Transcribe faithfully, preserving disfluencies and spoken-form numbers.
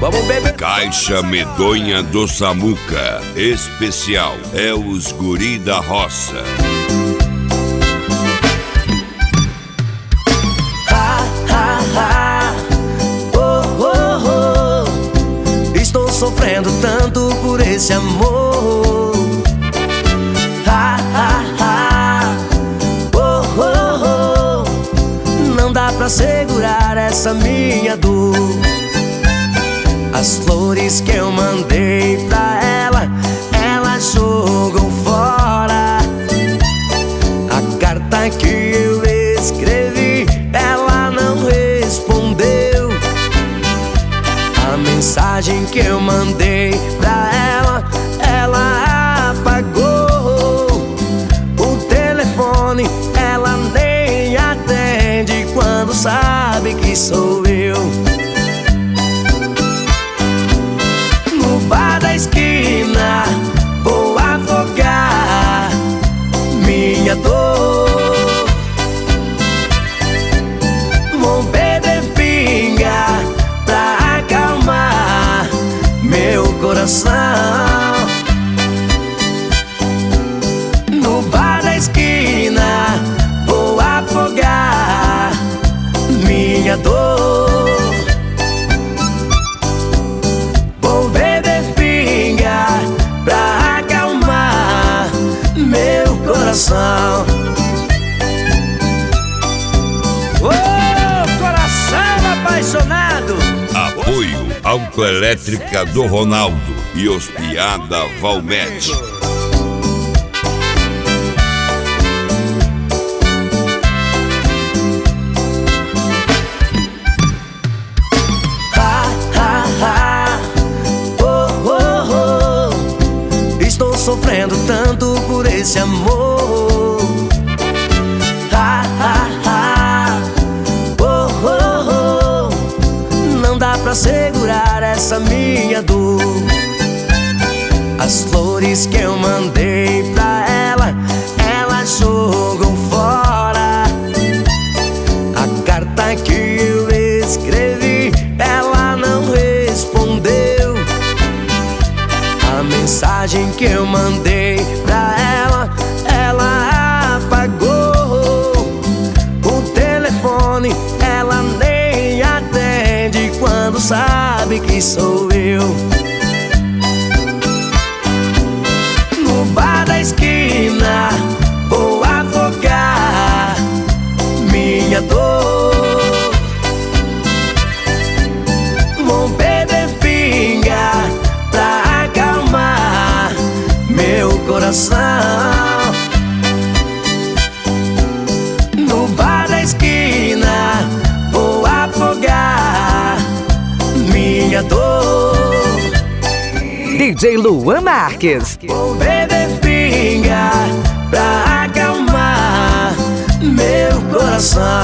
Vamos beber. Caixa Medonha do Samuca. Especial é os guri da roça. Ha, ha, ha. Oh, oh, oh. Estou sofrendo tanto por esse amor. Ha, ha, ha. Oh, oh, oh. Não dá pra segurar essa minha dor. As flores que eu mandei pra ela, ela jogou fora. A carta que eu escrevi, ela não respondeu. A mensagem que eu mandei pra ela, ela apagou. O telefone ela nem atende quando sabe que sou eu. No bar da esquina vou afogar minha dor. Vou beber pinga pra acalmar meu coração. No bar da esquina vou afogar minha dor. Vou beber pinga pra acalmar meu coração. Ô, coração apaixonado. Apoio Autoelétrica do Ronaldo e os Piada Valmete. Ha, ha, ha. Oh, oh, oh. Estou sofrendo tanto por esse amor. Ha, ha, ha. Oh, oh, oh. Não dá pra segurar essa minha dor. As flores que eu mandei pra ela, ela jogou fora. A carta que eu escrevi, ela não respondeu. A mensagem que eu mandei pra ela, ela apagou. O telefone ela nem atende quando sabe que sou eu. No bar da esquina vou afogar minha dor. Vou beber pinga pra acalmar meu coração. No bar da esquina vou afogar minha dor. D J Luan Marques. Vou beber pinga pra acalmar meu coração.